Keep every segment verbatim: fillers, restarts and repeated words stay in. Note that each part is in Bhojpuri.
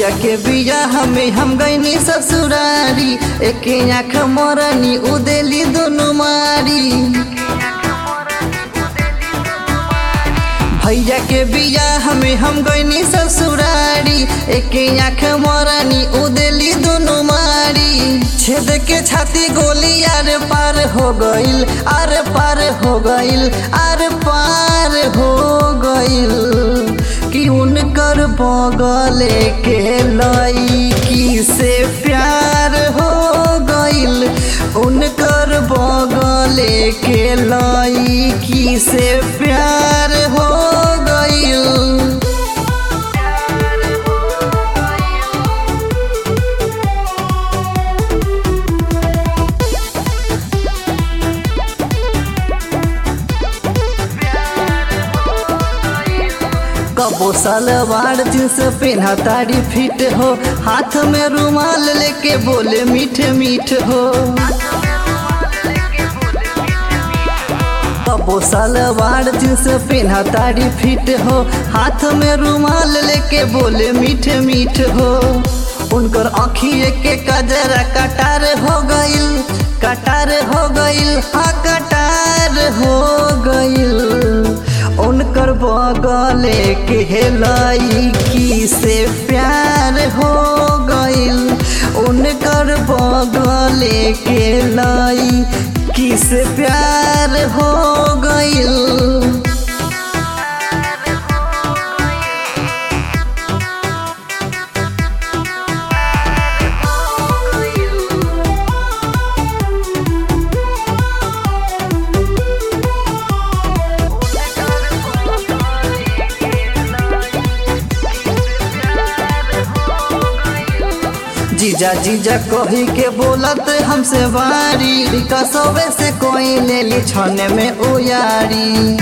भैया के बिया हमें हम गईनी ससुरारी, एक आँख मोरनी उदेली दोनों मारी। भैया के बिया हमें हम गईनी ससुरारी, एक आँख मोरनी उदेली दोनों मारी। छेद के छाती गोली आर पार हो गईल, आर पार हो गईल, आर पार हो गईल। कि उनकर बगले के लईकी से प्यार हो गईल, उनकर बगले के लईकी से प्यार हो गईल। कबो सलवार जींस पहना तारी फिट हो, हाथ में रुमाल लेके बोले मीठ मीठ हो। कबो सलवार जींस पहना तारी फिट हो, हाथ में रुमाल लेके बोले मीठ मीठ हो। उनकर आँखिए के कजरा कटार हो गईल, कटार हो गईल, हाँ कटार हो गईल। उनकर बगले के लईकी से प्यार हो गईल, उनकर बगले के लईकी से प्यार हो गईल। जीजा जीजा कही के बोलत हमसे बारी, कसवे से कोई ले ली छाने में उयारी।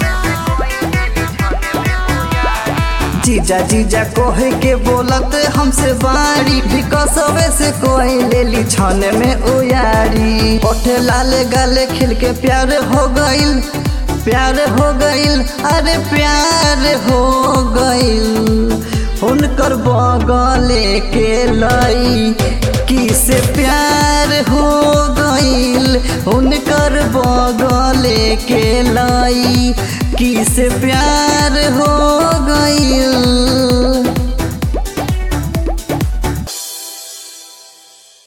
जीजा जीजा कहे के बोलत हमसे बारी, कसवे से कोई ले ली छाने में उयारी। ओठे लाले गाले खिल के प्यार हो गईल, प्यार हो गईल, अरे प्यार हो गईल। उनकर बगले के लईकी से प्यार हो गईल, उनकर बगले के लईकी से प्यार हो